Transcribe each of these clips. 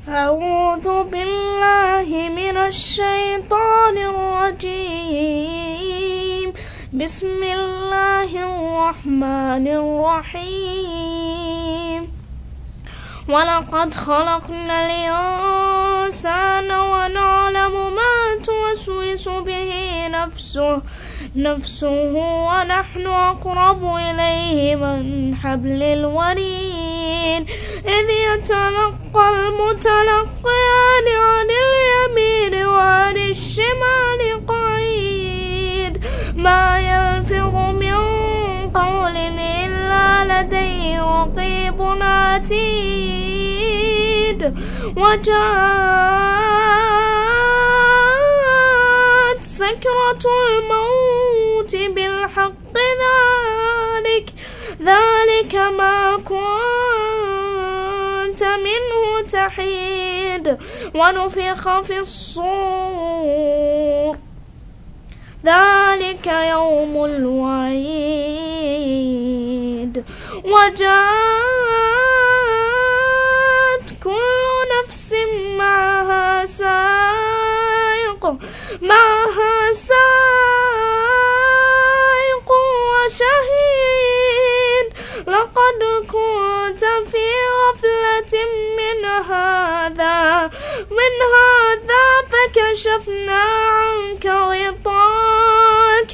أعوذ بالله من الشيطان الرجيم. بسم الله الرحمن الرحيم. ولقد خلقنا الإنسان ونعلم ما توسوس به نفسه ونحن أقرب إليه من حبل الوريد. إذ يتلقى المتلقيان عن اليمين وعن الشمال قعيد. ما يلفظ من قول إلا لديه رقيب عتيد. وجاءت سكرة الموت بالحق ذلك ما كنت منه تحيد. ونفخ في الصور ذلك يوم الوعيد. وجاءت كل نفس معها سائق وشهيد. لقد كنت في غفلة من هذا فكشفنا عنك غطاك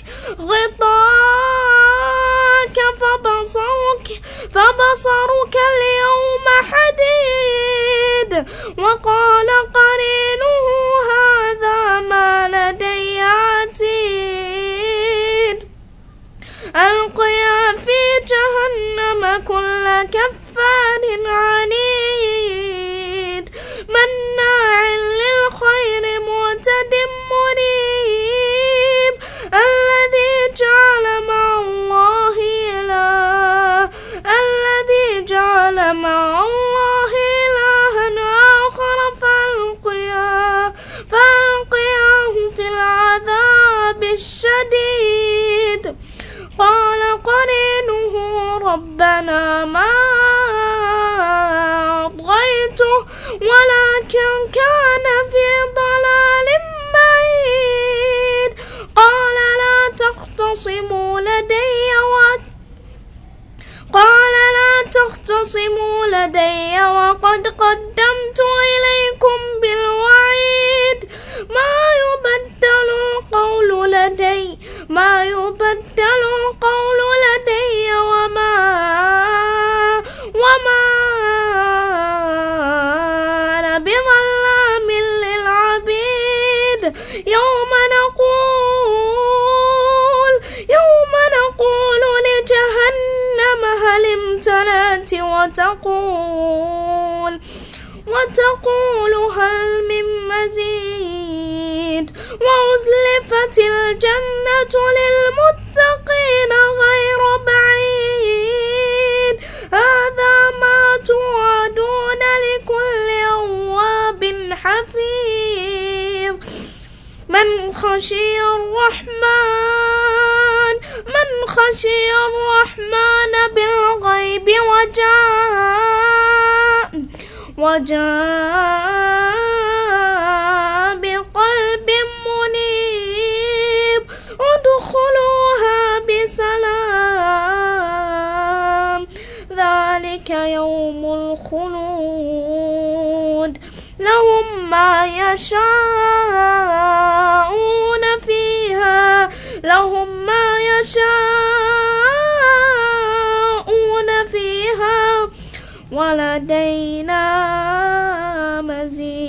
فبصرك اليوم حديد. وقال قرينه هذا ما لدي عتيد. ألقيا في جهنم كل كفار عنيد مناع للخير معتد مريب. الذي جعل مع الله إلها آخر فألقياه في العذاب الشديد. قال قرينه ربنا ما أطغيته ولكن كان في ضلال بعيد. قال لا تختصموا لدي وقد قدمت إليكم بالوعيد. ما يبدل القول لدي وما أنا بظلام للعبيد. يوم نقول لجهنم هل امتلأت وتقول هل من مزيد. وأزلفت الجنة للمتقين غير بعيد. هذا ما توعدون لكل أواب حفيظ. من خشي الرحمن بالغيب وجاء بقلب منيب. ادخلوها بسلام ذلك يوم الخلود. لهم ما يشاءون فيها ولدينا مزيد.